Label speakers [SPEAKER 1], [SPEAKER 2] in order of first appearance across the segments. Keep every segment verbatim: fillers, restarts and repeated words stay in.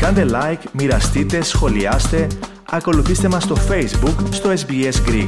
[SPEAKER 1] Κάντε like, μοιραστείτε, σχολιάστε, ακολουθήστε μας στο Facebook, στο ες μπι ες Greek.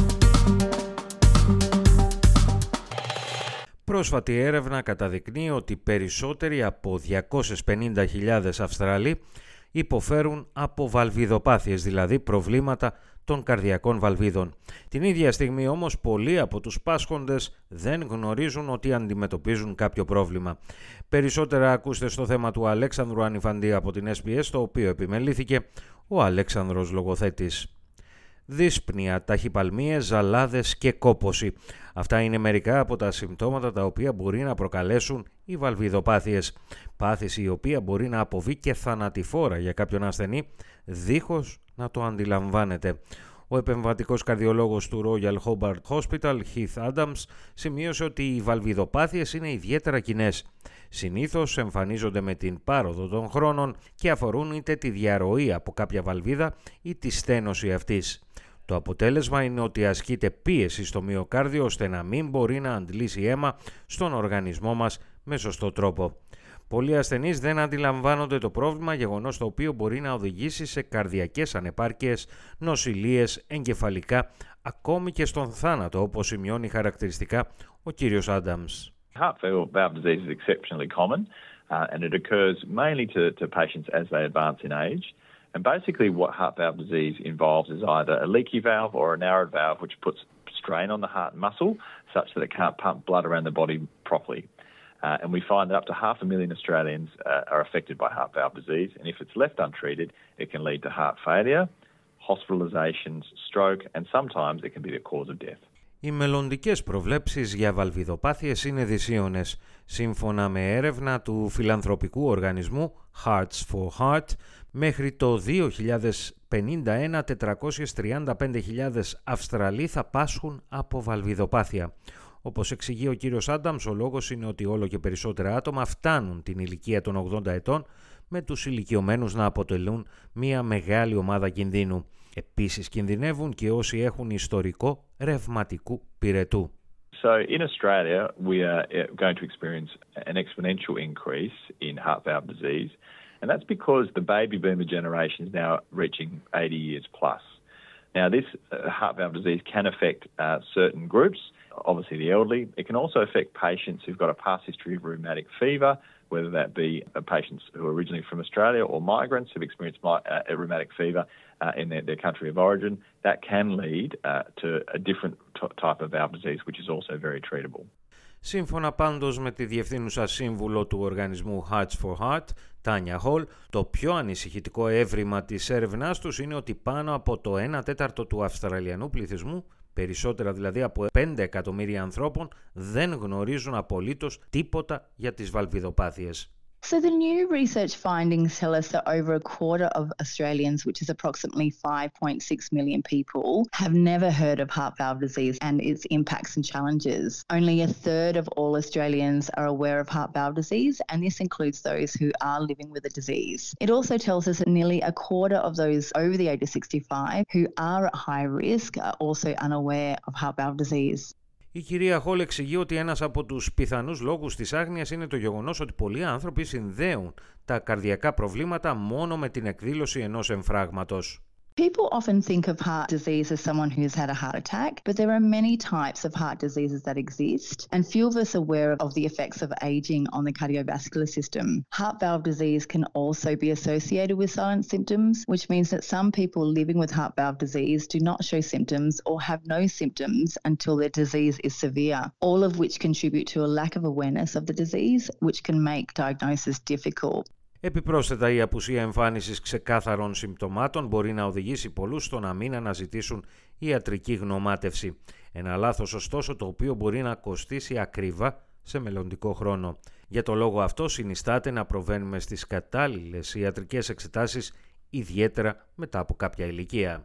[SPEAKER 2] Πρόσφατη έρευνα καταδεικνύει ότι περισσότεροι από διακόσιες πενήντα χιλιάδες Αυστραλοί υποφέρουν από βαλβιδοπάθειες, δηλαδή προβλήματα των καρδιακών βαλβίδων. Την ίδια στιγμή όμως πολλοί από τους πάσχοντες δεν γνωρίζουν ότι αντιμετωπίζουν κάποιο πρόβλημα. Περισσότερα ακούστε στο θέμα του Αλέξανδρου Ανιφαντή από την ες μπι ες, το οποίο επιμελήθηκε ο Αλέξανδρος λογοθέτης. Δύσπνοια, ταχυπαλμίες, ζαλάδες και κόπωση. Αυτά είναι μερικά από τα συμπτώματα τα οποία μπορεί να προκαλέσουν οι βαλβιδοπάθειες. Πάθηση η οποία μπορεί να αποβεί και θανατηφόρα για κάποιον ασθενή, δίχως να το αντιλαμβάνεται. Ο επεμβατικός καρδιολόγος του Royal Hobart Hospital, Heath Adams, σημείωσε ότι οι βαλβιδοπάθειες είναι ιδιαίτερα κοινές. Συνήθως εμφανίζονται με την πάροδο των χρόνων και αφορούν είτε τη διαρροή από κάποια βαλβίδα ή τη στένωση αυτής. Το αποτέλεσμα είναι ότι ασκείται πίεση στο μυοκάρδιο ώστε να μην μπορεί να αντλήσει αίμα στον οργανισμό μας με σωστό τρόπο. Πολλοί ασθενείς δεν αντιλαμβάνονται το πρόβλημα, γεγονός το οποίο μπορεί να οδηγήσει σε καρδιακές ανεπάρκειες, νοσηλίες, εγκεφαλικά, ακόμη και στον θάνατο, όπως σημειώνει χαρακτηριστικά ο κύριος Άνταμς.
[SPEAKER 3] Heart valve disease is exceptionally common uh, and it occurs mainly to, to patients as they advance in age. And basically what heart valve disease involves is either a leaky valve or a narrowed valve which puts strain on the heart muscle such that it can't pump blood around the body properly. Uh, and we find that up to half a million Australians uh, are affected by heart valve disease, and if it's left untreated, it can lead to heart failure, hospitalizations, stroke, and sometimes it can be the cause of death.
[SPEAKER 2] Οι μελλοντικές προβλέψεις για βαλβιδοπάθειες είναι δυσίωνες. Σύμφωνα με έρευνα του φιλανθρωπικού οργανισμού Hearts for Heart, μέχρι το δύο χιλιάδες πενήντα ένα τετρακόσιες τριάντα πέντε χιλιάδες Αυστραλοί θα πάσχουν από βαλβιδοπάθεια. Όπως εξηγεί ο κύριος Άνταμς, ο λόγος είναι ότι όλο και περισσότερα άτομα φτάνουν την ηλικία των ογδόντα ετών, με τους ηλικιωμένους να αποτελούν μια μεγάλη ομάδα κινδύνου. Επίσης κινδυνεύουν και όσοι έχουν ιστορικό ρευματικού πυρετού.
[SPEAKER 3] So in Australia we are going to experience an exponential increase in heart valve disease, and that's because the baby boomer generation is now reaching eighty years plus. Now this uh, heart valve disease can affect uh, certain groups, obviously the elderly. It can also affect patients who've got a past history of rheumatic fever, whether that be uh, patients who are originally from Australia or migrants who've experienced my, uh, rheumatic fever uh, in their, their country of origin. That can lead uh, to a different t- type of valve disease, which is also very treatable.
[SPEAKER 2] Σύμφωνα πάντως με τη διευθύνουσα σύμβουλο του οργανισμού Hearts for Heart, Τάνια Χολ, το πιο ανησυχητικό έβριμα της έρευνάς τους είναι ότι πάνω από το ένα τέταρτο του Αυστραλιανού πληθυσμού, περισσότερα δηλαδή από πέντε εκατομμύρια ανθρώπων, δεν γνωρίζουν απολύτως τίποτα για τις βαλβιδοπάθειες.
[SPEAKER 4] So the new research findings tell us that over a quarter of Australians, which is approximately five point six million people, have never heard of heart valve disease and its impacts and challenges. Only a third of all Australians are aware of heart valve disease, and this includes those who are living with the disease. It also tells us that nearly a quarter of those over the age of sixty-five who are at high risk are also unaware of heart valve disease.
[SPEAKER 2] Η κυρία Χολ εξηγεί ότι ένας από τους πιθανούς λόγους της άγνοιας είναι το γεγονός ότι πολλοί άνθρωποι συνδέουν τα καρδιακά προβλήματα μόνο με την εκδήλωση ενός εμφράγματος.
[SPEAKER 4] People often think of heart disease as someone who's had a heart attack, but there are many types of heart diseases that exist, and few of us are aware of the effects of aging on the cardiovascular system. Heart valve disease can also be associated with silent symptoms, which means that some people living with heart valve disease do not show symptoms or have no symptoms until their disease is severe, all of which contribute to a lack of awareness of the disease, which can make diagnosis difficult.
[SPEAKER 2] Επιπρόσθετα, η απουσία εμφάνισης ξεκάθαρων συμπτωμάτων μπορεί να οδηγήσει πολλούς στο να μην αναζητήσουν ιατρική γνωμάτευση. Ένα λάθος ωστόσο το οποίο μπορεί να κοστίσει ακριβά σε μελλοντικό χρόνο. Για το λόγο αυτό συνιστάται να προβαίνουμε στις κατάλληλες ιατρικές εξετάσεις, ιδιαίτερα μετά από κάποια ηλικία.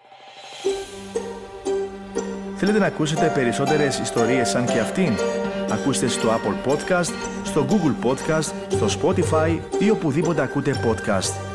[SPEAKER 1] Θέλετε να ακούσετε περισσότερες ιστορίες σαν και αυτήν? Ακούστε στο Apple Podcast, στο Google Podcast, στο Spotify ή οπουδήποτε ακούτε podcast.